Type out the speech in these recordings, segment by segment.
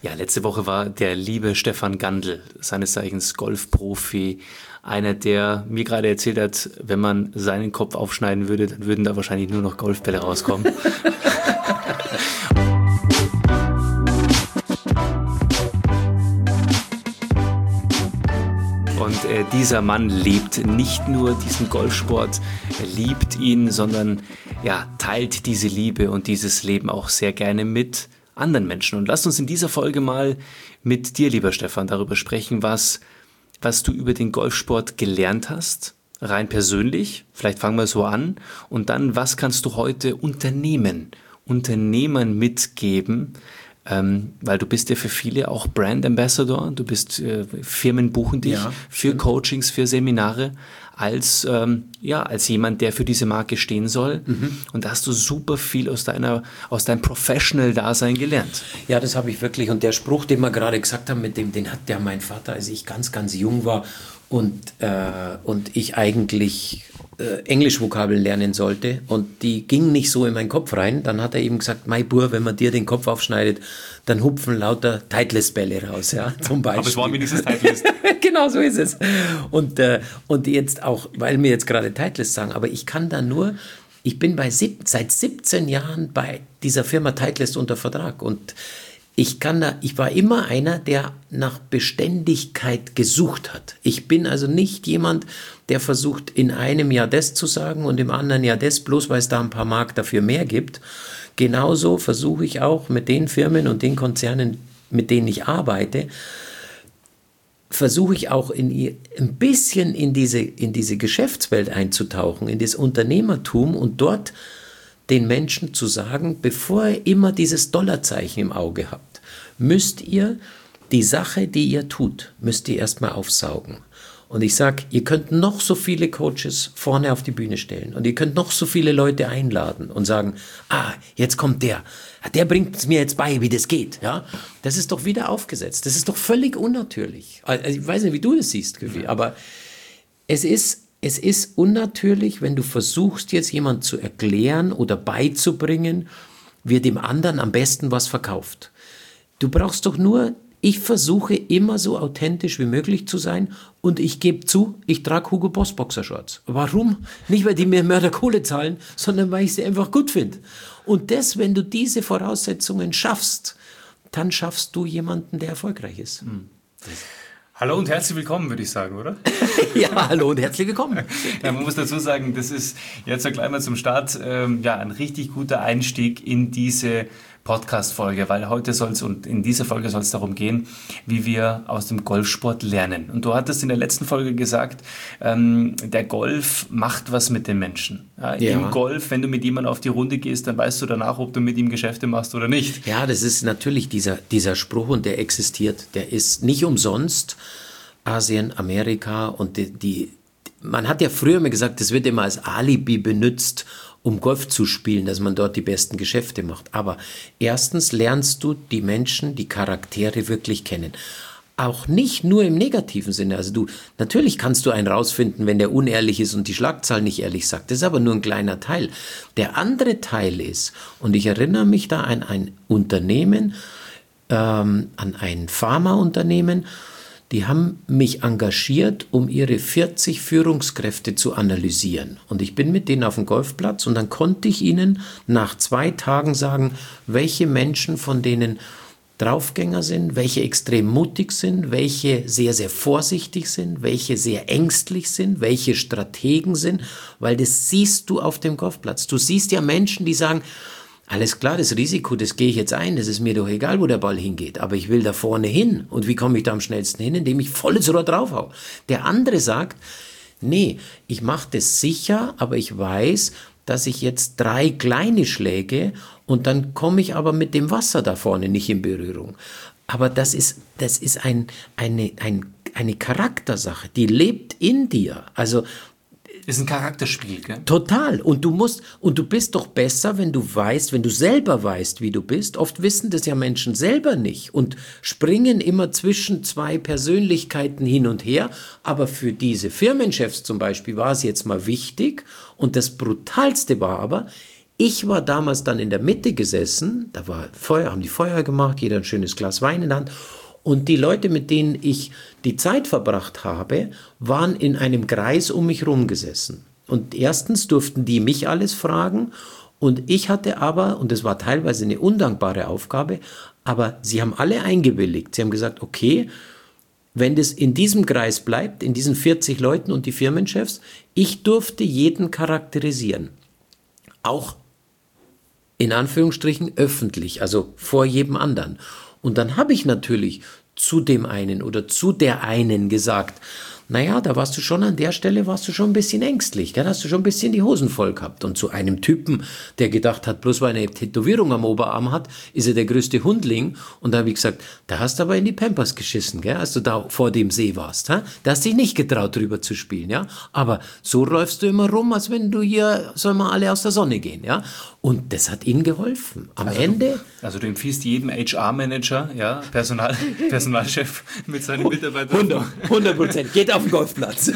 Ja, letzte Woche war der liebe Stefan Gandl, seines Zeichens Golfprofi, einer, der mir gerade erzählt hat, wenn man seinen Kopf aufschneiden würde, dann würden da wahrscheinlich nur noch Golfbälle rauskommen. Und dieser Mann liebt nicht nur diesen Golfsport, er liebt ihn, sondern ja, teilt diese Liebe und dieses Leben auch sehr gerne mit anderen Menschen. Und lasst uns in dieser Folge mal mit dir, lieber Stefan, darüber sprechen, was du über den Golfsport gelernt hast, rein persönlich. Vielleicht fangen wir so an. Und dann, was kannst du heute Unternehmern mitgeben? Weil du bist ja für viele auch Brand Ambassador. Du bist, Firmen buchen dich für Coachings, für Seminare als jemand, der für diese Marke stehen soll. Mhm. Und da hast du super viel aus deinem Professional-Dasein gelernt. Ja, das habe ich wirklich. Und der Spruch, den wir gerade gesagt haben, den hat ja mein Vater, als ich ganz, ganz jung war und ich eigentlich Englischvokabeln lernen sollte und die gingen nicht so in meinen Kopf rein. Dann hat er eben gesagt, mein Bur, wenn man dir den Kopf aufschneidet, dann hupfen lauter Titleist-Bälle raus, ja, zum Beispiel. Aber es war wenigstens Titleist. Genau, so ist es. Und jetzt auch, weil wir jetzt gerade Titleist sagen, aber ich kann da nur, ich bin seit 17 Jahren bei dieser Firma Titleist unter Vertrag und ich war immer einer, der nach Beständigkeit gesucht hat. Ich bin also nicht jemand, der versucht, in einem Jahr das zu sagen und im anderen Jahr das, bloß weil es da ein paar Mark dafür mehr gibt. Genauso versuche ich auch mit den Firmen und den Konzernen, mit denen ich arbeite, versuche ich auch ein bisschen in diese Geschäftswelt einzutauchen, in das Unternehmertum und dort den Menschen zu sagen, bevor ihr immer dieses Dollarzeichen im Auge habt, müsst ihr die Sache, die ihr tut, müsst ihr erstmal aufsaugen. Und ich sage, ihr könnt noch so viele Coaches vorne auf die Bühne stellen und ihr könnt noch so viele Leute einladen und sagen, jetzt kommt der bringt es mir jetzt bei, wie das geht. Ja? Das ist doch wieder aufgesetzt, das ist doch völlig unnatürlich. Also ich weiß nicht, wie du das siehst, Gefühl, aber es ist unnatürlich, wenn du versuchst, jetzt jemand zu erklären oder beizubringen, wie dem anderen am besten was verkauft. Du brauchst doch nur, ich versuche immer so authentisch wie möglich zu sein und ich gebe zu, ich trage Hugo Boss Boxershorts. Warum? Nicht, weil die mir Mörderkohle zahlen, sondern weil ich sie einfach gut finde. Und wenn du diese Voraussetzungen schaffst, dann schaffst du jemanden, der erfolgreich ist. Mhm. Hallo und herzlich willkommen, würde ich sagen, oder? Ja, hallo und herzlich willkommen. Ja, man muss dazu sagen, das ist jetzt gleich mal zum Start ein richtig guter Einstieg in diese Podcast-Folge, weil in dieser Folge soll es darum gehen, wie wir aus dem Golfsport lernen. Und du hattest in der letzten Folge gesagt, der Golf macht was mit den Menschen. Ja. Im Golf, wenn du mit jemandem auf die Runde gehst, dann weißt du danach, ob du mit ihm Geschäfte machst oder nicht. Ja, das ist natürlich dieser Spruch und der existiert. Der ist nicht umsonst Asien, Amerika und man hat ja früher immer gesagt, das wird immer als Alibi benutzt, um Golf zu spielen, dass man dort die besten Geschäfte macht. Aber erstens lernst du die Menschen, die Charaktere wirklich kennen. Auch nicht nur im negativen Sinne. Also natürlich kannst du einen rausfinden, wenn der unehrlich ist und die Schlagzeilen nicht ehrlich sagt. Das ist aber nur ein kleiner Teil. Der andere Teil ist, und ich erinnere mich da an ein Unternehmen, an ein Pharmaunternehmen, die haben mich engagiert, um ihre 40 Führungskräfte zu analysieren. Und ich bin mit denen auf dem Golfplatz und dann konnte ich ihnen nach 2 Tagen sagen, welche Menschen von denen Draufgänger sind, welche extrem mutig sind, welche sehr, sehr vorsichtig sind, welche sehr ängstlich sind, welche Strategen sind, weil das siehst du auf dem Golfplatz. Du siehst ja Menschen, die sagen, alles klar, das Risiko, das gehe ich jetzt ein, das ist mir doch egal, wo der Ball hingeht, aber ich will da vorne hin. Und wie komme ich da am schnellsten hin? Indem ich volles Rohr draufhau. Der andere sagt, nee, ich mache das sicher, aber ich weiß, dass ich jetzt 3 kleine Schläge und dann komme ich aber mit dem Wasser da vorne nicht in Berührung. Aber das ist eine Charaktersache, die lebt in dir. Also ist ein Charakterspiel, gell? Total. Und du bist doch besser, wenn du selber weißt, wie du bist. Oft wissen das ja Menschen selber nicht und springen immer zwischen 2 Persönlichkeiten hin und her. Aber für diese Firmenchefs zum Beispiel war es jetzt mal wichtig. Und das Brutalste war aber, Ich war damals dann in der Mitte gesessen, da war Feuer, haben die Feuer gemacht, jeder ein schönes Glas Wein in der Hand. Und die Leute, mit denen ich die Zeit verbracht habe, waren in einem Kreis um mich rum gesessen. Und erstens durften die mich alles fragen und ich hatte aber, und das war teilweise eine undankbare Aufgabe, aber sie haben alle eingewilligt. Sie haben gesagt, okay, wenn das in diesem Kreis bleibt, in diesen 40 Leuten und die Firmenchefs, ich durfte jeden charakterisieren. Auch in Anführungsstrichen öffentlich, also vor jedem anderen. Und dann habe ich natürlich zu dem einen oder zu der einen gesagt, naja, da warst du schon an der Stelle, warst du schon ein bisschen ängstlich, da hast du schon ein bisschen die Hosen voll gehabt. Und zu einem Typen, der gedacht hat, bloß weil er eine Tätowierung am Oberarm hat, ist er der größte Hundling. Und da habe ich gesagt, da hast du aber in die Pampers geschissen, gell, als du da vor dem See warst. Da hast dich nicht getraut, drüber zu spielen. Ja? Aber so läufst du immer rum, als wenn du hier, sollen wir alle aus der Sonne gehen. Ja? Und das hat ihnen geholfen. Am Ende... Also du empfiehlst jedem HR-Manager, ja, Personalchef mit seinen Mitarbeitern... 100%. Geht auf den Golfplatz.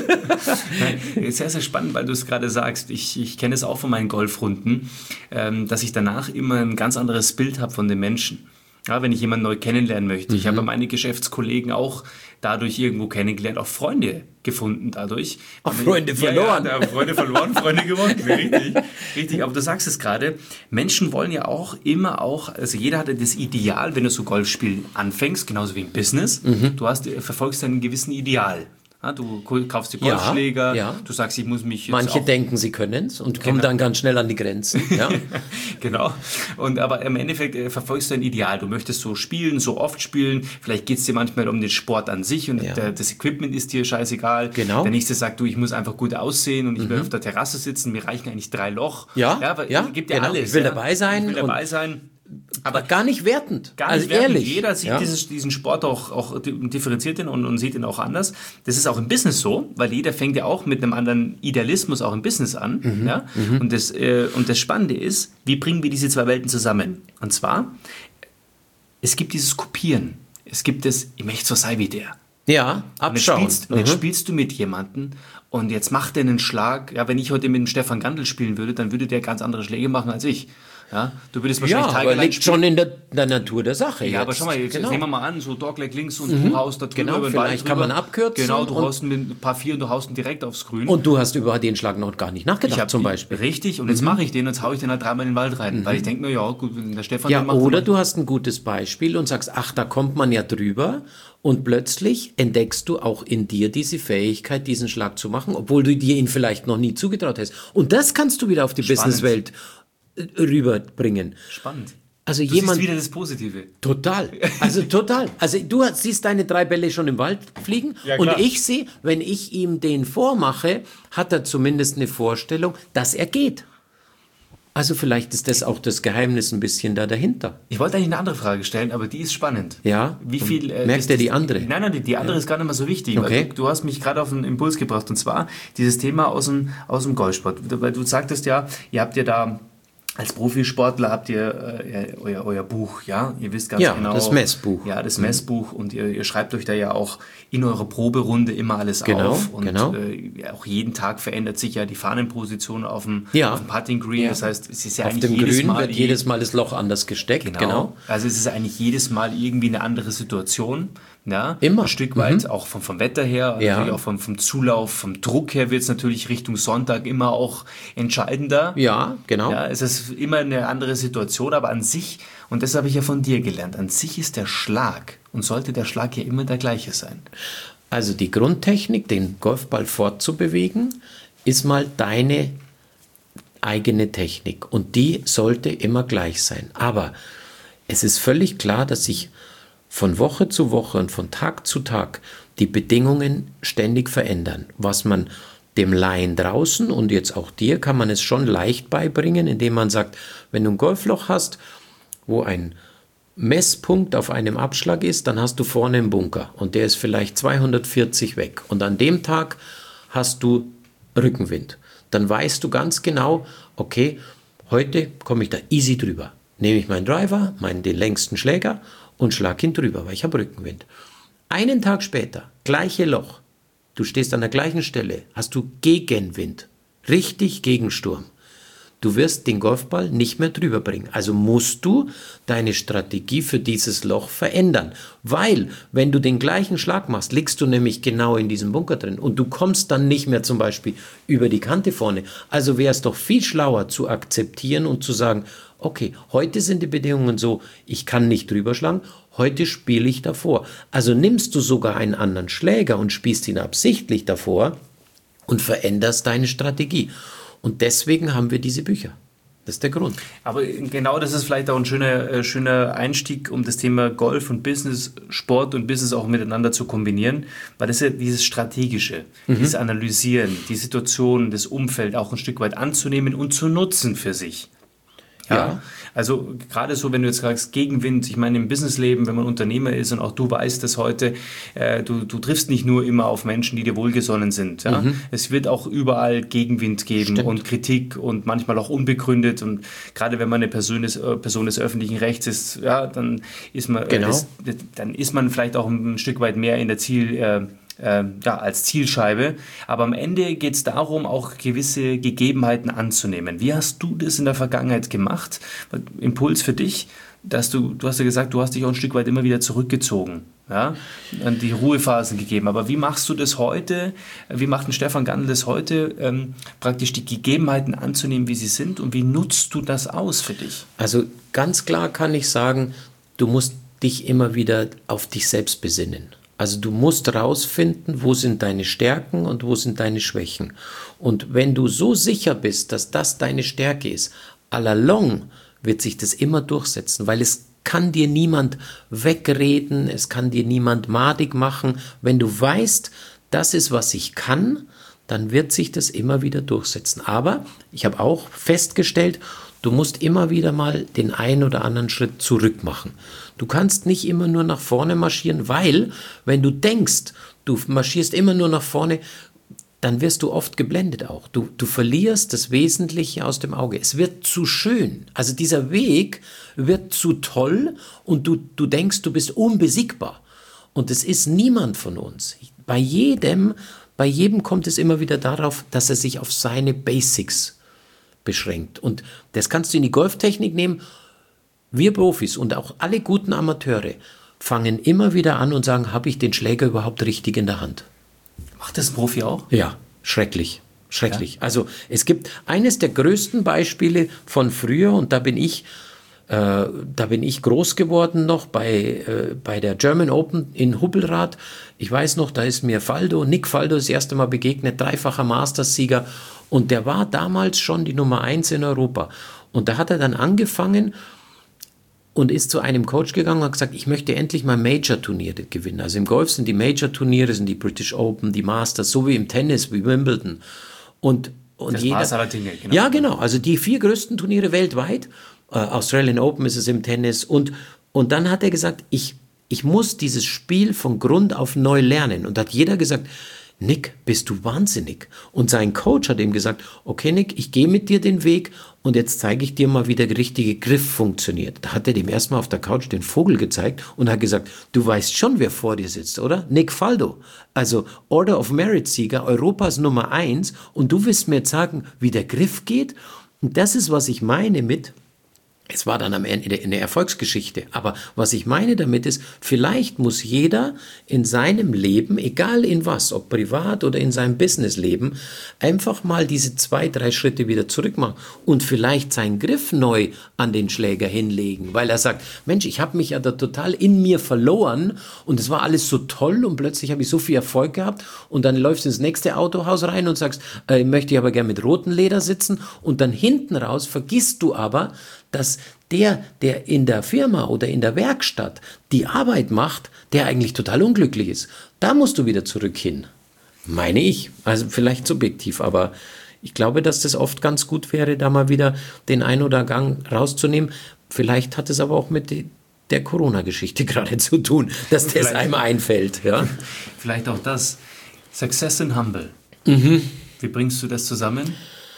Sehr, sehr spannend, weil du es gerade sagst. Ich kenne es auch von meinen Golfrunden, dass ich danach immer ein ganz anderes Bild habe von den Menschen. Ja, wenn ich jemanden neu kennenlernen möchte. Ich habe meine Geschäftskollegen auch dadurch irgendwo kennengelernt, auch Freunde gefunden dadurch. Auch Freunde verloren. Ja, Freunde verloren, Freunde gewonnen. Richtig, richtig. Aber du sagst es gerade, Menschen wollen ja auch immer auch, also jeder hat ja das Ideal, wenn du so Golfspielen anfängst, genauso wie im Business. Du verfolgst einen gewissen Ideal. Ja, du kaufst dir Golfschläger, du sagst, ich muss mich jetzt Manche denken, sie können es und kommen dann ganz schnell an die Grenzen. Ja. Genau. Aber im Endeffekt verfolgst du ein Ideal. Du möchtest so spielen, so oft spielen. Vielleicht geht es dir manchmal um den Sport an sich und das Equipment ist dir scheißegal. Genau. Der nächste sagt, du, ich muss einfach gut aussehen und ich will auf der Terrasse sitzen, mir reichen eigentlich 3 Loch. Gibt ja alles. Ich will dabei sein. Aber gar nicht wertend. Gar nicht wertend. Ehrlich. Jeder sieht diesen Sport auch differenziert und sieht ihn auch anders. Das ist auch im Business so, weil jeder fängt ja auch mit einem anderen Idealismus auch im Business an. Ja? Und das Spannende ist, wie bringen wir diese zwei Welten zusammen? Und zwar, es gibt dieses Kopieren. Es gibt das, ich möchte so sein wie der. Ja, abschauen. Und jetzt spielst du mit jemandem und jetzt macht er einen Schlag. Ja, wenn ich heute mit dem Stefan Gantl spielen würde, dann würde der ganz andere Schläge machen als ich. Ja, du würdest wahrscheinlich aber liegt schon in der Natur der Sache. Ja, aber schau mal, jetzt nehmen wir mal an, so Dogleg links und du haust da drüber über den Ball vielleicht kann man abkürzen. Genau, du haust ein paar 4 und du haust ihn direkt aufs Grün. Und du hast über den Schlag noch gar nicht nachgedacht zum Beispiel. Richtig, und jetzt mache ich den und jetzt hau ich den halt 3-mal in den Wald rein. Weil ich denke mir, ja gut, wenn der Stefan den macht... Oder du hast ein gutes Beispiel und sagst, ach, da kommt man ja drüber und plötzlich entdeckst du auch in dir diese Fähigkeit, diesen Schlag zu machen, obwohl du dir ihn vielleicht noch nie zugetraut hast. Und das kannst du wieder auf die Businesswelt rüberbringen. Spannend. Also du siehst wieder das Positive. Total. Also total. Also du siehst deine 3 Bälle schon im Wald fliegen und ich sehe, wenn ich ihm den vormache, hat er zumindest eine Vorstellung, dass er geht. Also vielleicht ist das auch das Geheimnis ein bisschen da dahinter. Ich wollte eigentlich eine andere Frage stellen, aber die ist spannend. Ja? Wie viel, merkt ihr die andere? Nein, die andere ist gar nicht mehr so wichtig. Okay. Weil du hast mich gerade auf einen Impuls gebracht. Und zwar dieses Thema aus dem Golfsport. Weil du sagtest ja, ihr habt ja da als Profisportler habt ihr euer Buch, ja? Ihr wisst ganz genau. Ja, das Messbuch. Ja, das Messbuch. Und ihr schreibt euch da ja auch in eurer Proberunde immer alles auf. Und auch jeden Tag verändert sich ja die Fahnenposition auf dem Putting Green. Ja. Das heißt, es ist ja auf eigentlich dem jedes Grün Mal... wird jedes Mal das Loch anders gesteckt. Genau. Also es ist eigentlich jedes Mal irgendwie eine andere Situation. Ja, immer. Ein Stück weit, auch vom Wetter her, natürlich auch vom Zulauf, vom Druck her wird es natürlich Richtung Sonntag immer auch entscheidender. Ja, genau. Ja, es ist immer eine andere Situation, aber an sich, und das habe ich ja von dir gelernt, an sich ist der Schlag und sollte der Schlag ja immer der gleiche sein. Also die Grundtechnik, den Golfball fortzubewegen, ist mal deine eigene Technik und die sollte immer gleich sein. Aber es ist völlig klar, dass sich von Woche zu Woche und von Tag zu Tag die Bedingungen ständig verändern. Was man dem Laien draußen und jetzt auch dir kann man es schon leicht beibringen, indem man sagt, wenn du ein Golfloch hast, wo ein Messpunkt auf einem Abschlag ist, dann hast du vorne einen Bunker und der ist vielleicht 240 weg und an dem Tag hast du Rückenwind. Dann weißt du ganz genau, okay, heute komme ich da easy drüber. Nehme ich meinen Driver, den längsten Schläger und schlag ihn drüber, weil ich habe Rückenwind. Einen Tag später, gleiche Loch, du stehst an der gleichen Stelle, hast du Gegenwind, richtig Gegensturm. Du wirst den Golfball nicht mehr drüber bringen. Also musst du deine Strategie für dieses Loch verändern. Weil, wenn du den gleichen Schlag machst, liegst du nämlich genau in diesem Bunker drin und du kommst dann nicht mehr zum Beispiel über die Kante vorne. Also wäre es doch viel schlauer zu akzeptieren und zu sagen, okay, heute sind die Bedingungen so, ich kann nicht drüber schlagen, heute spiele ich davor. Also nimmst du sogar einen anderen Schläger und spielst ihn absichtlich davor und veränderst deine Strategie. Und deswegen haben wir diese Bücher. Das ist der Grund. Aber genau das ist vielleicht auch ein schöner Einstieg, um das Thema Golf und Business, Sport und Business auch miteinander zu kombinieren, weil das ist ja dieses Strategische, dieses Analysieren, die Situation, das Umfeld auch ein Stück weit anzunehmen und zu nutzen für sich. Ja, also gerade so, wenn du jetzt sagst, Gegenwind, ich meine im Businessleben, wenn man Unternehmer ist und auch du weißt das heute, du triffst nicht nur immer auf Menschen, die dir wohlgesonnen sind. Ja? Es wird auch überall Gegenwind geben und Kritik und manchmal auch unbegründet und gerade wenn man eine Person des öffentlichen Rechts ist, ja, dann ist man, dann ist man vielleicht auch ein Stück weit mehr in der als Zielscheibe. Aber am Ende geht es darum, auch gewisse Gegebenheiten anzunehmen. Wie hast du das in der Vergangenheit gemacht? Impuls für dich, dass du hast ja gesagt, du hast dich auch ein Stück weit immer wieder zurückgezogen, ja, und die Ruhephasen gegeben. Aber wie machst du das heute? Wie macht ein Stefan Gandl das heute, praktisch die Gegebenheiten anzunehmen, wie sie sind? Und wie nutzt du das aus für dich? Also ganz klar kann ich sagen, du musst dich immer wieder auf dich selbst besinnen. Also du musst rausfinden, wo sind deine Stärken und wo sind deine Schwächen. Und wenn du so sicher bist, dass das deine Stärke ist, à la longue wird sich das immer durchsetzen, weil es kann dir niemand wegreden, es kann dir niemand madig machen. Wenn du weißt, das ist, was ich kann, dann wird sich das immer wieder durchsetzen. Aber ich habe auch festgestellt, du musst immer wieder mal den einen oder anderen Schritt zurück machen. Du kannst nicht immer nur nach vorne marschieren, weil, wenn du denkst, du marschierst immer nur nach vorne, dann wirst du oft geblendet auch. Du verlierst das Wesentliche aus dem Auge. Es wird zu schön. Also dieser Weg wird zu toll und du denkst, du bist unbesiegbar. Und es ist niemand von uns. Bei jedem kommt es immer wieder darauf, dass er sich auf seine Basics beschränkt. Und das kannst du in die Golftechnik nehmen. Wir Profis und auch alle guten Amateure fangen immer wieder an und sagen, habe ich den Schläger überhaupt richtig in der Hand? Macht das ein Profi auch? Ja, schrecklich. Schrecklich. Ja. Also es gibt eines der größten Beispiele von früher und da bin ich groß geworden noch bei der German Open in Hubbelrath. Ich weiß noch, da ist mir Nick Faldo das erste Mal begegnet, dreifacher Masters-Sieger und der war damals schon die Nummer 1 in Europa. Und da hat er dann angefangen und ist zu einem Coach gegangen und hat gesagt, ich möchte endlich mal Major-Turniere gewinnen. Also im Golf sind die Major-Turniere, sind die British Open, die Masters, so wie im Tennis, wie Wimbledon. Und das Maß aller Dinge, genau. Ja, genau. Also die 4 größten Turniere weltweit. Australian Open ist es im Tennis. Und dann hat er gesagt, ich muss dieses Spiel von Grund auf neu lernen. Und da hat jeder gesagt, Nick, bist du wahnsinnig? Und sein Coach hat ihm gesagt, okay Nick, ich gehe mit dir den Weg und jetzt zeige ich dir mal, wie der richtige Griff funktioniert. Da hat er dem erstmal auf der Couch den Vogel gezeigt und hat gesagt, du weißt schon, wer vor dir sitzt, oder? Nick Faldo, also Order of Merit-Sieger, Europas Nummer 1 und du willst mir jetzt sagen, wie der Griff geht? Und das ist, was ich meine mit, es war dann am Ende eine Erfolgsgeschichte, aber was ich meine damit ist, vielleicht muss jeder in seinem Leben, egal in was, ob privat oder in seinem Businessleben, einfach mal diese 2, 3 Schritte wieder zurück machen und vielleicht seinen Griff neu an den Schläger hinlegen, weil er sagt, Mensch, ich habe mich ja da total in mir verloren und es war alles so toll und plötzlich habe ich so viel Erfolg gehabt und dann läufst du ins nächste Autohaus rein und sagst, möchte ich aber gerne mit rotem Leder sitzen und dann hinten raus vergisst du aber, dass der in der Firma oder in der Werkstatt die Arbeit macht, der eigentlich total unglücklich ist. Da musst du wieder zurück hin. Meine ich. Also vielleicht subjektiv, aber ich glaube, dass das oft ganz gut wäre, da mal wieder den ein oder Gang rauszunehmen. Vielleicht hat es aber auch mit der Corona-Geschichte gerade zu tun, dass das einem einfällt. Ja? Vielleicht auch das. Success and Humble. Wie bringst du das zusammen?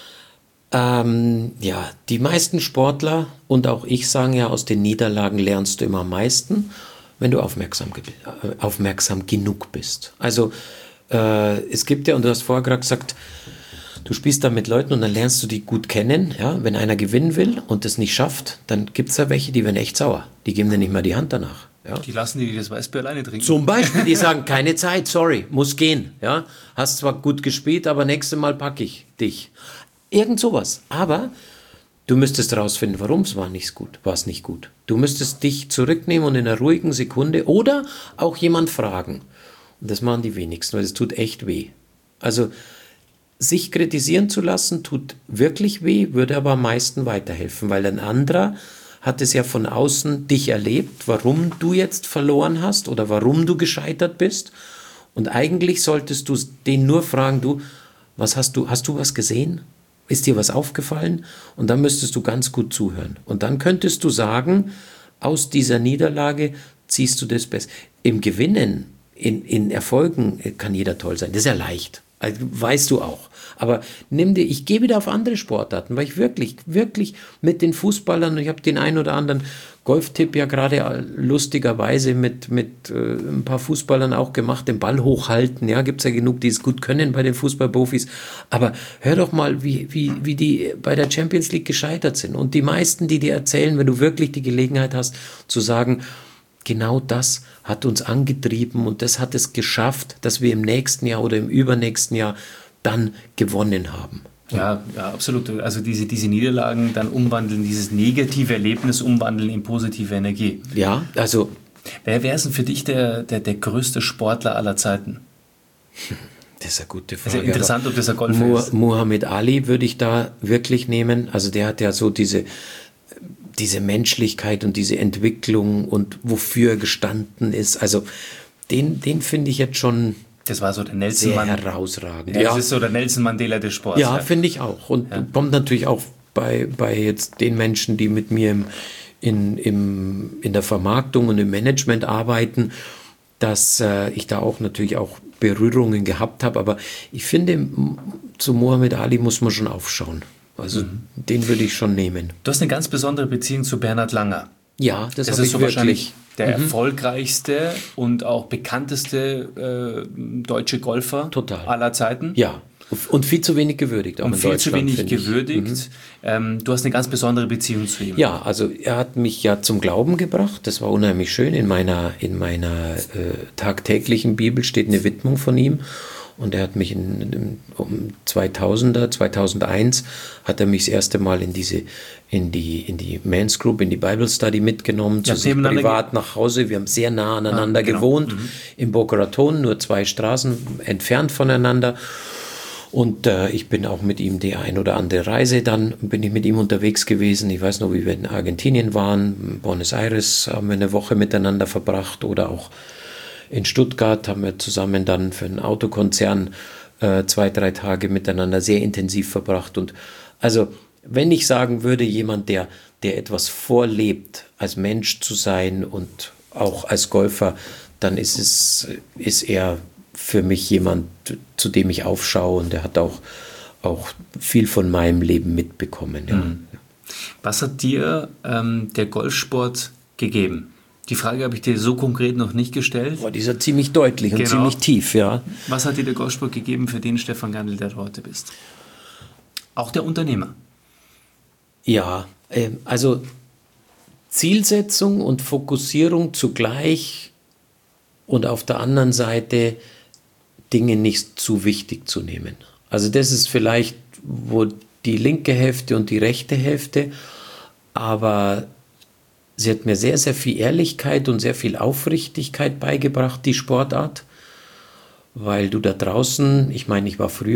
Ja, die meisten Sportler und auch ich sagen ja, aus den Niederlagen lernst du immer am meisten, wenn du aufmerksam genug bist. Also es gibt ja, und du hast vorher gerade gesagt, du spielst da mit Leuten und dann lernst du die gut kennen. Ja? Wenn einer gewinnen will und das nicht schafft, dann gibt es da welche, die werden echt sauer. Die geben dir nicht mal die Hand danach. Ja? Die lassen die das Weißbier alleine trinken. Zum Beispiel, die sagen, keine Zeit, sorry, muss gehen. Ja? Hast zwar gut gespielt, aber nächstes Mal packe ich dich. Irgend sowas. Aber du müsstest rausfinden, warum es war nicht gut. Du müsstest dich zurücknehmen und in einer ruhigen Sekunde oder auch jemand fragen. Und das machen die wenigsten, weil es tut echt weh. Also sich kritisieren zu lassen, tut wirklich weh, würde aber am meisten weiterhelfen, weil ein anderer hat es ja von außen dich erlebt, warum du jetzt verloren hast oder warum du gescheitert bist. Und eigentlich solltest du den nur fragen, hast du was gesehen? Ist dir was aufgefallen? Und dann müsstest du ganz gut zuhören. Und dann könntest du sagen, aus dieser Niederlage ziehst du das Beste. Im Gewinnen, in Erfolgen kann jeder toll sein. Das ist ja leicht. Also, weißt du auch. Aber ich gehe wieder auf andere Sportarten, weil ich wirklich mit den Fußballern, ich habe den einen oder anderen Golftipp ja gerade lustigerweise mit ein paar Fußballern auch gemacht, den Ball hochhalten, ja, gibt es ja genug, die es gut können bei den Fußballprofis, aber hör doch mal, wie die bei der Champions League gescheitert sind und die meisten, die dir erzählen, wenn du wirklich die Gelegenheit hast, zu sagen, genau das hat uns angetrieben und das hat es geschafft, dass wir im nächsten Jahr oder im übernächsten Jahr dann gewonnen haben. Ja, absolut. Also diese Niederlagen dann umwandeln, dieses negative Erlebnis umwandeln in positive Energie. Ja, also... Wer ist denn für dich der größte Sportler aller Zeiten? Das ist eine gute Frage. Also interessant, ob das ein Golfer ist. Muhammad Ali würde ich da wirklich nehmen. Also der hat ja so diese Menschlichkeit und diese Entwicklung und wofür er gestanden ist. Also den finde ich jetzt schon... Das war so der Nelson sehr herausragend. Ja, das ist so der Nelson Mandela des Sports. Ja, finde ich auch. Und kommt natürlich auch bei jetzt den Menschen, die mit mir in der Vermarktung und im Management arbeiten, dass ich da auch natürlich auch Berührungen gehabt habe. Aber ich finde, zu Muhammad Ali muss man schon aufschauen. Also den würde ich schon nehmen. Du hast eine ganz besondere Beziehung zu Bernhard Langer. Ja, das ist so wahrscheinlich der erfolgreichste und auch bekannteste deutsche Golfer aller Zeiten. Ja, und viel zu wenig gewürdigt. Auch und viel zu wenig gewürdigt. Du hast eine ganz besondere Beziehung zu ihm. Ja, also er hat mich ja zum Glauben gebracht. Das war unheimlich schön. In meiner tagtäglichen Bibel steht eine Widmung von ihm. Und er hat mich um 2001 hat er mich das erste Mal in die Men's Group, in die Bible Study mitgenommen, zu sich privat nach Hause. Wir haben sehr nah aneinander gewohnt, in Boca Raton, nur 2 Straßen entfernt voneinander. Und ich bin auch mit ihm die ein oder andere Reise, dann bin ich mit ihm unterwegs gewesen. Ich weiß noch, wie wir in Argentinien waren, in Buenos Aires haben wir eine Woche miteinander verbracht oder auch in Stuttgart haben wir zusammen dann für einen Autokonzern 2-3 Tage miteinander sehr intensiv verbracht. Und also, wenn ich sagen würde, jemand, der etwas vorlebt, als Mensch zu sein und auch als Golfer, dann ist er für mich jemand, zu dem ich aufschaue und der hat auch viel von meinem Leben mitbekommen. Ja. Was hat dir der Golfsport gegeben? Die Frage habe ich dir so konkret noch nicht gestellt. Boah, die ist ja ziemlich deutlich und ziemlich tief, ja. Was hat dir der Golfsport gegeben, für den Stefan Gandl, der du heute bist? Auch der Unternehmer. Ja, also Zielsetzung und Fokussierung zugleich und auf der anderen Seite Dinge nicht zu wichtig zu nehmen. Also das ist vielleicht wo die linke Hälfte und die rechte Hälfte, aber sie hat mir sehr, sehr viel Ehrlichkeit und sehr viel Aufrichtigkeit beigebracht, die Sportart, weil du da draußen, ich meine, ich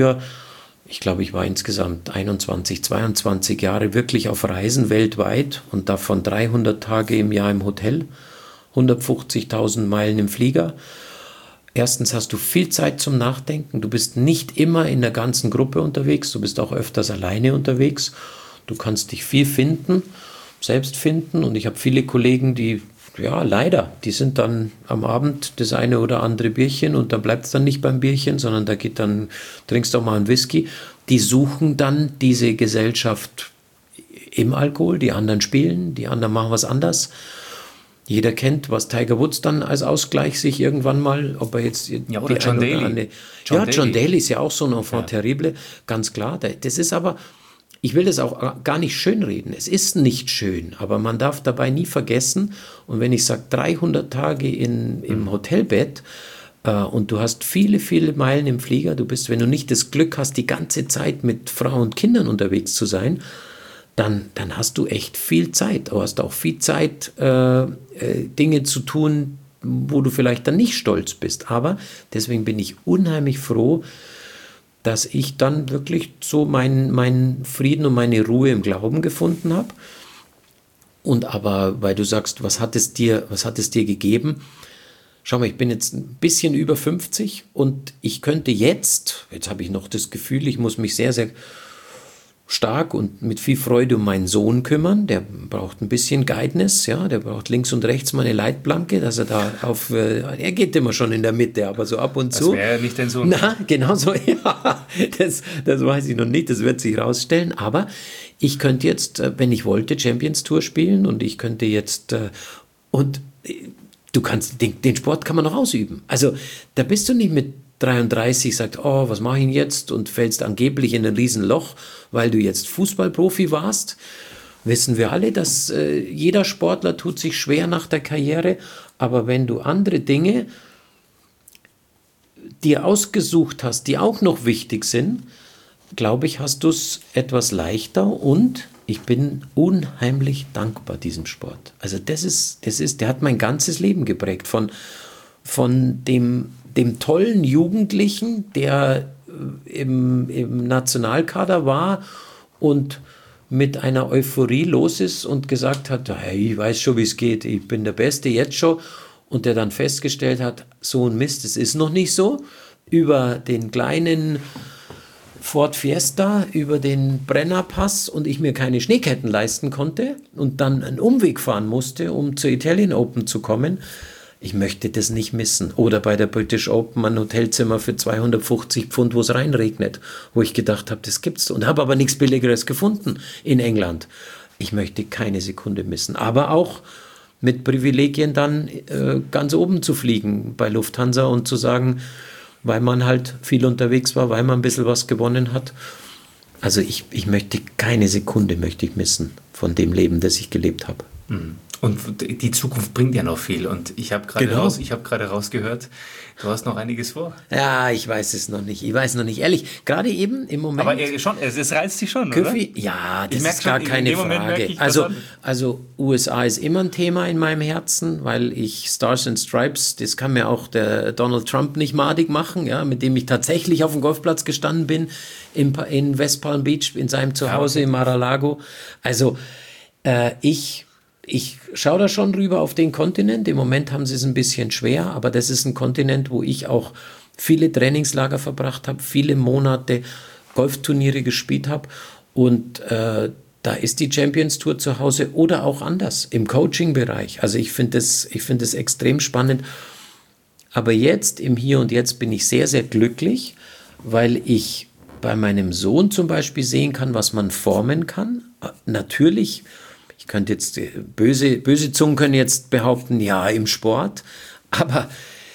war insgesamt 21, 22 Jahre wirklich auf Reisen weltweit und davon 300 Tage im Jahr im Hotel, 150.000 Meilen im Flieger. Erstens hast du viel Zeit zum Nachdenken, du bist nicht immer in der ganzen Gruppe unterwegs, du bist auch öfters alleine unterwegs, du kannst dich viel selbst finden und ich habe viele Kollegen, die sind dann am Abend das eine oder andere Bierchen und dann bleibt es dann nicht beim Bierchen, sondern trinkst du auch mal einen Whisky. Die suchen dann diese Gesellschaft im Alkohol, die anderen spielen, die anderen machen was anderes. Jeder kennt, was Tiger Woods dann als Ausgleich sich irgendwann mal, ob er jetzt Ja, oder John Daly. John Daly ist ja auch so ein Enfant terrible, ganz klar. Das ist aber, ich will das auch gar nicht schönreden. Es ist nicht schön, aber man darf dabei nie vergessen, und wenn ich sage 300 Tage im Hotelbett, und du hast viele, viele Meilen im Flieger, du bist, wenn du nicht das Glück hast, die ganze Zeit mit Frau und Kindern unterwegs zu sein, dann hast du echt viel Zeit. Du hast auch viel Zeit, Dinge zu tun, wo du vielleicht dann nicht stolz bist. Aber deswegen bin ich unheimlich froh, dass ich dann wirklich so meinen Frieden und meine Ruhe im Glauben gefunden habe. Und aber, weil du sagst, was hat es dir gegeben? Schau mal, ich bin jetzt ein bisschen über 50 und ich könnte jetzt habe ich noch das Gefühl, ich muss mich sehr, sehr stark und mit viel Freude um meinen Sohn kümmern. Der braucht ein bisschen Guidance, ja, der braucht links und rechts mal eine Leitplanke, dass er da er geht immer schon in der Mitte, aber so ab und zu. Das wäre ja nicht dein Sohn. Na, genau so, ja, das weiß ich noch nicht, das wird sich rausstellen, aber ich könnte jetzt, wenn ich wollte, Champions Tour spielen und ich könnte jetzt, du kannst, den Sport kann man noch ausüben. Also, da bist du nicht mit 33, sagt, oh, was mache ich denn jetzt? Und fällst angeblich in ein Riesenloch, weil du jetzt Fußballprofi warst. Wissen wir alle, dass jeder Sportler tut sich schwer nach der Karriere. Aber wenn du andere Dinge dir ausgesucht hast, die auch noch wichtig sind, glaube ich, hast du es etwas leichter und ich bin unheimlich dankbar diesem Sport. Also der hat mein ganzes Leben geprägt. Von dem tollen Jugendlichen, der im Nationalkader war und mit einer Euphorie los ist und gesagt hat, hey, ich weiß schon, wie es geht, ich bin der Beste jetzt schon. Und der dann festgestellt hat, so ein Mist, es ist noch nicht so. Über den kleinen Ford Fiesta, über den Brennerpass und ich mir keine Schneeketten leisten konnte und dann einen Umweg fahren musste, um zur Italian Open zu kommen. Ich möchte das nicht missen. Oder bei der British Open ein Hotelzimmer für 250 Pfund, wo es reinregnet, wo ich gedacht habe, das gibt's. Und habe aber nichts Billigeres gefunden in England. Ich möchte keine Sekunde missen. Aber auch mit Privilegien dann ganz oben zu fliegen bei Lufthansa und zu sagen, weil man halt viel unterwegs war, weil man ein bisschen was gewonnen hat. Also ich möchte keine Sekunde missen von dem Leben, das ich gelebt habe. Und die Zukunft bringt ja noch viel. Und ich habe gerade rausgehört, du hast noch einiges vor. Ja, ich weiß es noch nicht. Ehrlich, gerade eben im Moment. Aber schon, es reizt dich schon, Köfi, oder? Ja, das ist gar keine Frage. Also USA ist immer ein Thema in meinem Herzen, weil ich Stars and Stripes, das kann mir auch der Donald Trump nicht madig machen, ja, mit dem ich tatsächlich auf dem Golfplatz gestanden bin in West Palm Beach, in seinem Zuhause in Mar-a-Lago. Also ich schaue da schon rüber auf den Kontinent. Im Moment haben sie es ein bisschen schwer, aber das ist ein Kontinent, wo ich auch viele Trainingslager verbracht habe, viele Monate Golfturniere gespielt habe und da ist die Champions Tour zu Hause oder auch anders im Coaching-Bereich. Also ich finde das extrem spannend. Aber jetzt, im Hier und Jetzt, bin ich sehr, sehr glücklich, weil ich bei meinem Sohn zum Beispiel sehen kann, was man formen kann. Natürlich, ich könnte jetzt, böse Zungen können jetzt behaupten, ja, im Sport, aber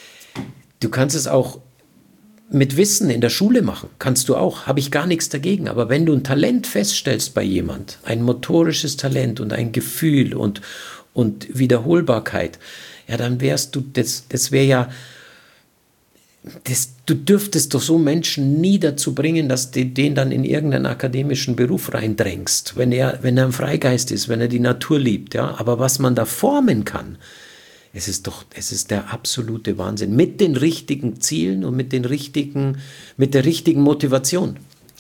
du kannst es auch mit Wissen in der Schule machen, kannst du auch, habe ich gar nichts dagegen. Aber wenn du ein Talent feststellst bei jemand, ein motorisches Talent und ein Gefühl und Wiederholbarkeit, ja, dann wärst du, das wäre ja, du dürftest doch so Menschen nie dazu bringen, dass du den dann in irgendeinen akademischen Beruf reindrängst, wenn er ein Freigeist ist, wenn er die Natur liebt, ja. Aber was man da formen kann, es ist der absolute Wahnsinn. Mit den richtigen Zielen und mit der richtigen Motivation.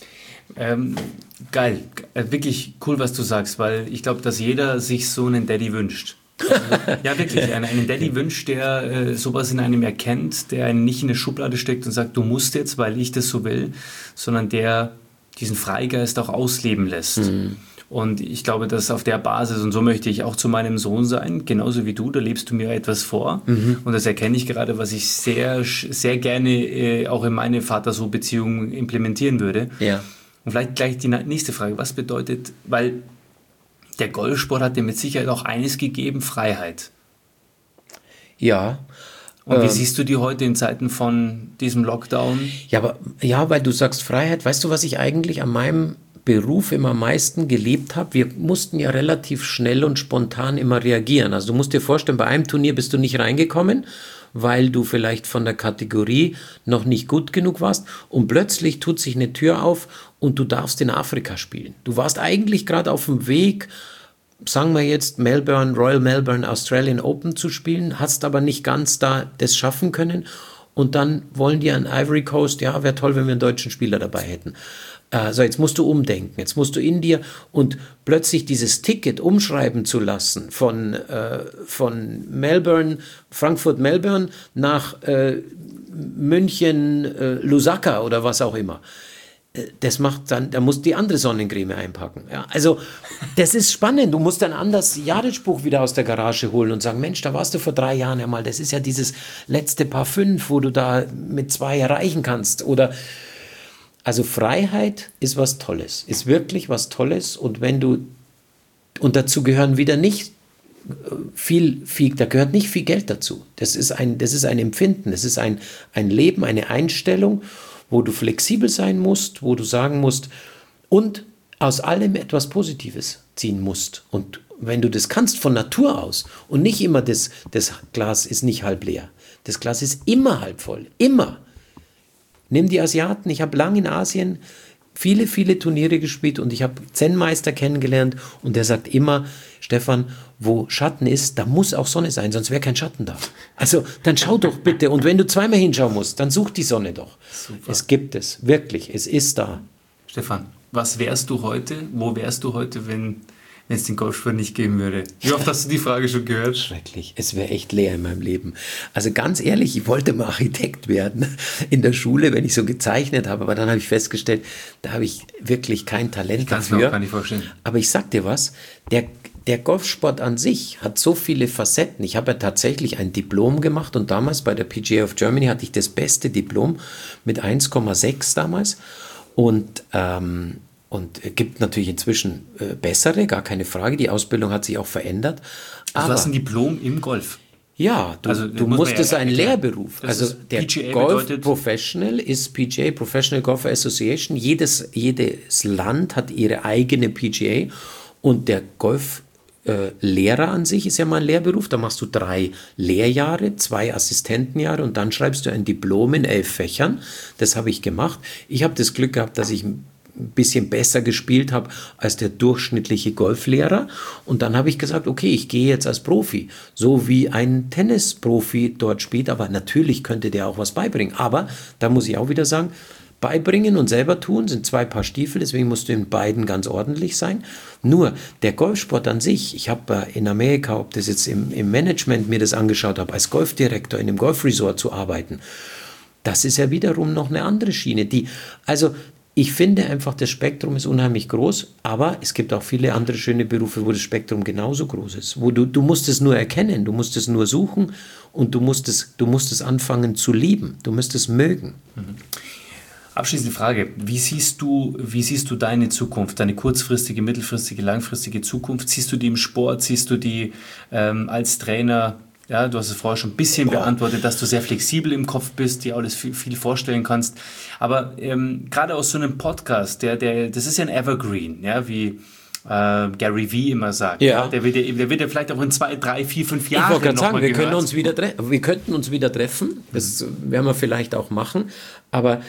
Geil, wirklich cool, was du sagst, weil ich glaube, dass jeder sich so einen Daddy wünscht. Ja, wirklich, einen Daddy wünscht, der sowas in einem erkennt, der einen nicht in eine Schublade steckt und sagt, du musst jetzt, weil ich das so will, sondern der diesen Freigeist auch ausleben lässt. Mhm. Und ich glaube, dass auf der Basis, und so möchte ich auch zu meinem Sohn sein, genauso wie du, da lebst du mir etwas vor. Mhm. Und das erkenne ich gerade, was ich sehr, sehr gerne auch in meine Vater-Sohn-Beziehung implementieren würde. Ja. Und vielleicht gleich die nächste Frage, was bedeutet, weil der Golfsport hat dir mit Sicherheit auch eines gegeben, Freiheit. Ja. Und wie siehst du die heute in Zeiten von diesem Lockdown? Ja, weil du sagst Freiheit. Weißt du, was ich eigentlich an meinem Beruf immer am meisten geliebt habe? Wir mussten ja relativ schnell und spontan immer reagieren. Also du musst dir vorstellen, bei einem Turnier bist du nicht reingekommen, weil du vielleicht von der Kategorie noch nicht gut genug warst und plötzlich tut sich eine Tür auf und du darfst in Afrika spielen. Du warst eigentlich gerade auf dem Weg, sagen wir jetzt Royal Melbourne Australian Open zu spielen, hast aber nicht ganz da das schaffen können und dann wollen die an Ivory Coast, ja, wäre toll, wenn wir einen deutschen Spieler dabei hätten. So, jetzt musst du umdenken, jetzt musst du in dir und plötzlich dieses Ticket umschreiben zu lassen von Frankfurt-Melbourne nach München-Lusaka oder was auch immer. Das macht dann, da musst du die andere Sonnencreme einpacken. Ja, also das ist spannend. Du musst dann anders Jahresspruch wieder aus der Garage holen und sagen, Mensch, da warst du vor 3 Jahren einmal. Das ist ja dieses letzte Paar 5, wo du da mit 2 erreichen kannst. Also Freiheit ist was Tolles, ist wirklich was Tolles. Und dazu gehören wieder nicht da gehört nicht viel Geld dazu. Das ist ein Empfinden, das ist ein Leben, eine Einstellung, wo du flexibel sein musst, wo du sagen musst und aus allem etwas Positives ziehen musst. Und wenn du das kannst von Natur aus und nicht immer das Glas ist nicht halb leer, das Glas ist immer halb voll, immer. Nimm die Asiaten, ich habe lange in Asien viele, viele Turniere gespielt und ich habe Zen-Meister kennengelernt und der sagt immer, Stefan, wo Schatten ist, da muss auch Sonne sein, sonst wäre kein Schatten da. Also dann schau doch bitte und wenn du zweimal hinschauen musst, dann such die Sonne doch. Super. Es gibt es, wirklich, es ist da. Stefan, was wärst du heute, wo wärst du heute, wenn es den Golfsport nicht geben würde? Wie oft hast du die Frage schon gehört? Schrecklich, es wäre echt leer in meinem Leben. Also ganz ehrlich, ich wollte mal Architekt werden in der Schule, wenn ich so gezeichnet habe, aber dann habe ich festgestellt, da habe ich wirklich kein Talent dafür. Kannst du mir auch gar nicht vorstellen. Aber ich sag dir was, der Golfsport an sich hat so viele Facetten. Ich habe ja tatsächlich ein Diplom gemacht und damals bei der PGA of Germany hatte ich das beste Diplom mit 1,6 damals und gibt natürlich inzwischen bessere, gar keine Frage. Die Ausbildung hat sich auch verändert. Also du hast ein Diplom im Golf? Ja, du musstest einen Lehrberuf. Also der PGA Golf Professional ist PGA, Professional Golf Association. Jedes Land hat ihre eigene PGA und der Golflehrer an sich ist ja mal ein Lehrberuf. Da machst du 3 Lehrjahre, 2 Assistentenjahre und dann schreibst du ein Diplom in 11 Fächern. Das habe ich gemacht. Ich habe das Glück gehabt, dass ich ein bisschen besser gespielt habe als der durchschnittliche Golflehrer. Und dann habe ich gesagt, okay, ich gehe jetzt als Profi, so wie ein Tennisprofi dort spielt. Aber natürlich könnte der auch was beibringen. Aber da muss ich auch wieder sagen, beibringen und selber tun sind 2 Paar Stiefel, deswegen musst du in beiden ganz ordentlich sein. Nur der Golfsport an sich, ich habe in Amerika, ob das jetzt im Management mir das angeschaut habe, als Golfdirektor in einem Golfresort zu arbeiten, das ist ja wiederum noch eine andere Schiene. Ich finde einfach, das Spektrum ist unheimlich groß, aber es gibt auch viele andere schöne Berufe, wo das Spektrum genauso groß ist. Wo du musst es nur erkennen, du musst es nur suchen und du musst es anfangen zu lieben, du musst es mögen. Mhm. Abschließende Frage, wie siehst du deine Zukunft, deine kurzfristige, mittelfristige, langfristige Zukunft? Siehst du die im Sport, siehst du die als Trainer? Ja, du hast es vorher schon ein bisschen beantwortet, dass du sehr flexibel im Kopf bist, dir alles viel vorstellen kannst. Aber gerade aus so einem Podcast, das ist ja ein Evergreen, ja, wie Gary Vee immer sagt. Ja. Der wird ja vielleicht auch in 2, 3, 4, 5 Jahren Ich wollte gerade sagen, wir gehört. könnten uns wieder treffen. Das werden wir vielleicht auch machen. Aber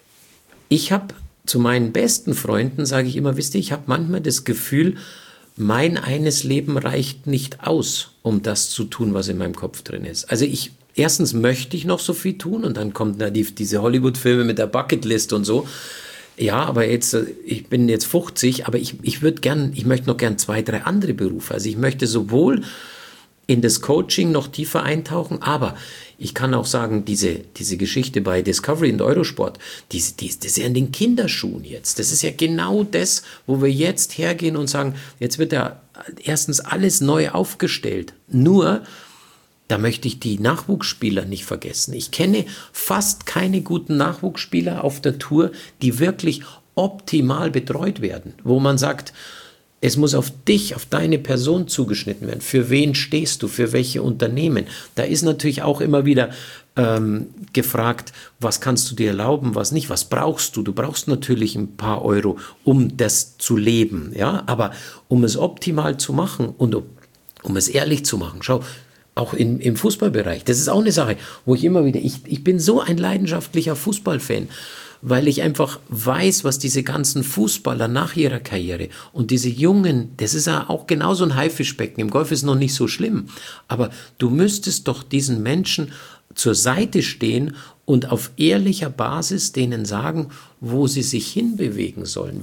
ich habe zu meinen besten Freunden, sage ich immer, wisst ihr, ich habe manchmal das Gefühl, mein eines Leben reicht nicht aus, um das zu tun, was in meinem Kopf drin ist. Also erstens möchte ich noch so viel tun und dann kommt diese Hollywood-Filme mit der Bucketlist und so. Ja, aber ich bin jetzt 50, aber ich möchte noch gern 2, 3 andere Berufe. Also ich möchte sowohl in das Coaching noch tiefer eintauchen, aber ich kann auch sagen, diese Geschichte bei Discovery und Eurosport, das ist ja in den Kinderschuhen jetzt. Das ist ja genau das, wo wir jetzt hergehen und sagen, jetzt wird ja erstens alles neu aufgestellt. Nur, da möchte ich die Nachwuchsspieler nicht vergessen. Ich kenne fast keine guten Nachwuchsspieler auf der Tour, die wirklich optimal betreut werden, wo man sagt, Es muss auf dich, auf deine Person zugeschnitten werden. Für wen stehst du? Für welche Unternehmen? Da ist natürlich auch immer wieder gefragt, was kannst du dir erlauben, was nicht, was brauchst du? Du brauchst natürlich ein paar Euro, um das zu leben, ja, aber um es optimal zu machen und um es ehrlich zu machen, schau, auch im Fußballbereich, das ist auch eine Sache, wo ich immer wieder, ich bin so ein leidenschaftlicher Fußballfan, weil ich einfach weiß, was diese ganzen Fußballer nach ihrer Karriere und diese Jungen, das ist ja auch genauso ein Haifischbecken, im Golf ist es noch nicht so schlimm, aber du müsstest doch diesen Menschen zur Seite stehen und auf ehrlicher Basis denen sagen, wo sie sich hinbewegen sollen,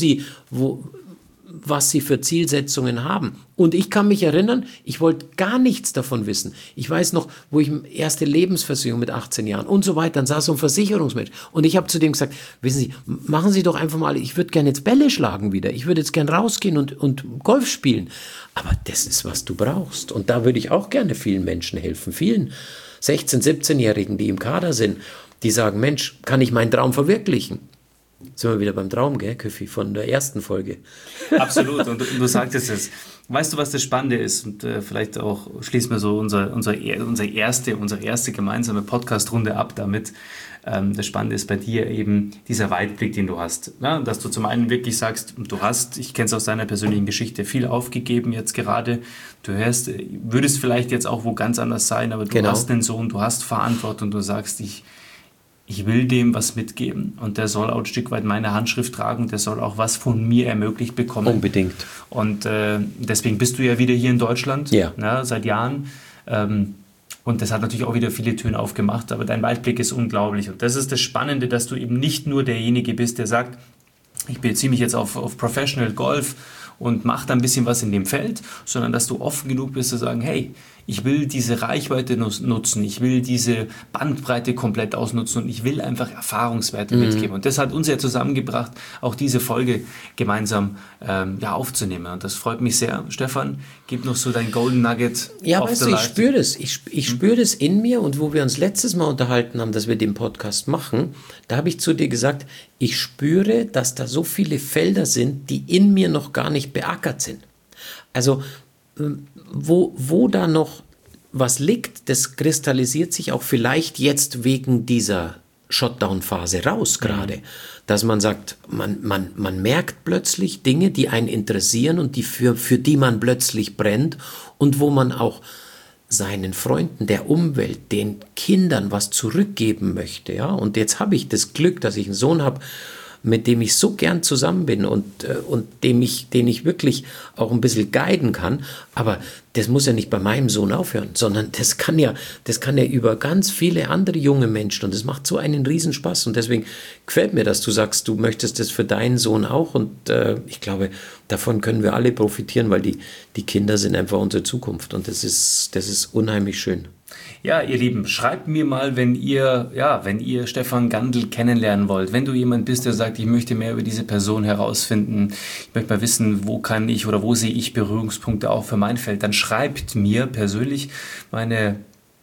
was sie für Zielsetzungen haben. Und ich kann mich erinnern, ich wollte gar nichts davon wissen. Ich weiß noch, wo ich erste Lebensversicherung mit 18 Jahren und so weiter, dann saß so ein Versicherungsmensch und ich habe zu dem gesagt, wissen Sie, machen Sie doch einfach mal, ich würde gerne jetzt Bälle schlagen wieder, ich würde jetzt gerne rausgehen und Golf spielen. Aber das ist, was du brauchst. Und da würde ich auch gerne vielen Menschen helfen, vielen 16-, 17-Jährigen, die im Kader sind, die sagen, Mensch, kann ich meinen Traum verwirklichen? Sind wir wieder beim Traum, gell, Köffi, von der ersten Folge. Absolut, und du sagtest es. Weißt du, was das Spannende ist? Und vielleicht auch schließen wir so unsere erste gemeinsame Podcast-Runde ab damit. Das Spannende ist bei dir eben dieser Weitblick, den du hast. Ja, dass du zum einen wirklich sagst, ich kenne es aus deiner persönlichen Geschichte, viel aufgegeben jetzt gerade. Du würdest vielleicht jetzt auch wo ganz anders sein, aber du hast einen Sohn, du hast Verantwortung, du sagst, ich will dem was mitgeben und der soll auch ein Stück weit meine Handschrift tragen, der soll auch was von mir ermöglicht bekommen. Unbedingt. Und deswegen bist du ja wieder hier in Deutschland, seit Jahren. Und das hat natürlich auch wieder viele Türen aufgemacht, aber dein Weitblick ist unglaublich. Und das ist das Spannende, dass du eben nicht nur derjenige bist, der sagt, ich beziehe mich jetzt auf Professional Golf und mache da ein bisschen was in dem Feld, sondern dass du offen genug bist zu sagen, hey, ich will diese Reichweite nutzen, ich will diese Bandbreite komplett ausnutzen und ich will einfach Erfahrungswerte mitgeben. Und das hat uns ja zusammengebracht, auch diese Folge gemeinsam aufzunehmen. Und das freut mich sehr. Stefan, gib noch so dein Golden Nugget. Ja, weißt du, ich spüre das. Ich spüre das in mir und wo wir uns letztes Mal unterhalten haben, dass wir den Podcast machen, da habe ich zu dir gesagt, ich spüre, dass da so viele Felder sind, die in mir noch gar nicht beackert sind. Also wo da noch was liegt, das kristallisiert sich auch vielleicht jetzt wegen dieser Shutdown-Phase raus gerade, dass man sagt, man merkt plötzlich Dinge, die einen interessieren und für die man plötzlich brennt und wo man auch seinen Freunden, der Umwelt, den Kindern was zurückgeben möchte. Ja? Und jetzt habe ich das Glück, dass ich einen Sohn habe, mit dem ich so gern zusammen bin und den ich wirklich auch ein bisschen guiden kann. Aber das muss ja nicht bei meinem Sohn aufhören, sondern das kann ja über ganz viele andere junge Menschen und das macht so einen Riesenspaß. Und deswegen gefällt mir, dass du sagst, du möchtest das für deinen Sohn auch und ich glaube, davon können wir alle profitieren, weil die Kinder sind einfach unsere Zukunft und das ist unheimlich schön. Ja, ihr Lieben, schreibt mir mal, wenn ihr Stefan Gandl kennenlernen wollt, wenn du jemand bist, der sagt, ich möchte mehr über diese Person herausfinden, ich möchte mal wissen, wo kann ich oder wo sehe ich Berührungspunkte auch für mein Feld, dann schreibt mir persönlich meine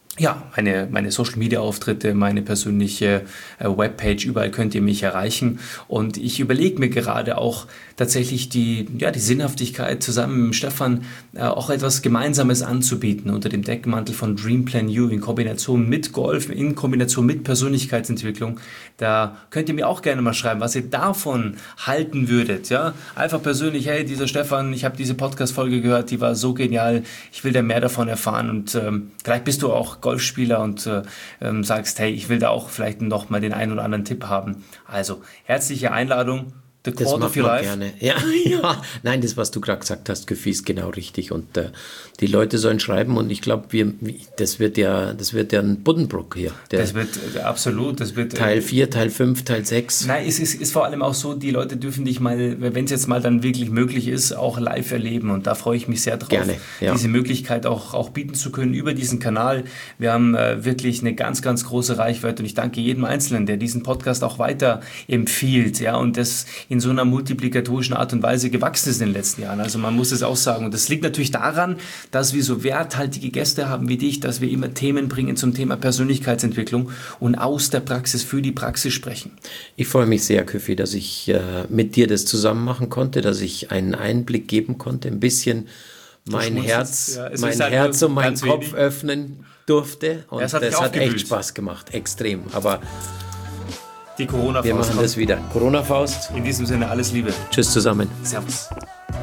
Social-Media-Auftritte, meine persönliche Webpage, überall könnt ihr mich erreichen. Und ich überlege mir gerade auch tatsächlich die Sinnhaftigkeit, zusammen mit Stefan auch etwas Gemeinsames anzubieten unter dem Deckmantel von Dream Plan You in Kombination mit Golf, in Kombination mit Persönlichkeitsentwicklung. Da könnt ihr mir auch gerne mal schreiben, was ihr davon halten würdet. Ja? Einfach persönlich, hey, dieser Stefan, ich habe diese Podcast-Folge gehört, die war so genial, ich will da mehr davon erfahren und vielleicht bist du auch Golfspieler und sagst, hey, ich will da auch vielleicht noch mal den einen oder anderen Tipp haben. Also, herzliche Einladung. The Quad of Your Life. Gerne. Ja, nein, das, was du gerade gesagt hast, Gefühl ist genau richtig. Und die Leute sollen schreiben und ich glaube, das wird ja ein Buddenbrook hier. Das wird absolut. Das wird Teil 4, Teil 5, Teil 6. Nein, es ist vor allem auch so, die Leute dürfen dich mal, wenn es jetzt mal dann wirklich möglich ist, auch live erleben. Und da freue ich mich sehr drauf, gerne, ja. Diese Möglichkeit auch bieten zu können über diesen Kanal. Wir haben wirklich eine ganz, ganz große Reichweite und ich danke jedem Einzelnen, der diesen Podcast auch weiter empfiehlt. Ja, und das in so einer multiplikatorischen Art und Weise gewachsen ist in den letzten Jahren. Also man muss es auch sagen. Und das liegt natürlich daran, dass wir so werthaltige Gäste haben wie dich, dass wir immer Themen bringen zum Thema Persönlichkeitsentwicklung und aus der Praxis für die Praxis sprechen. Ich freue mich sehr, Köfi, dass ich mit dir das zusammen machen konnte, dass ich einen Einblick geben konnte, ein bisschen mein Herz und meinen Kopf öffnen durfte. Und das hat echt Spaß gemacht, extrem. Aber die Corona-Faust. Wir machen das wieder. Corona-Faust. In diesem Sinne alles Liebe. Tschüss zusammen. Servus.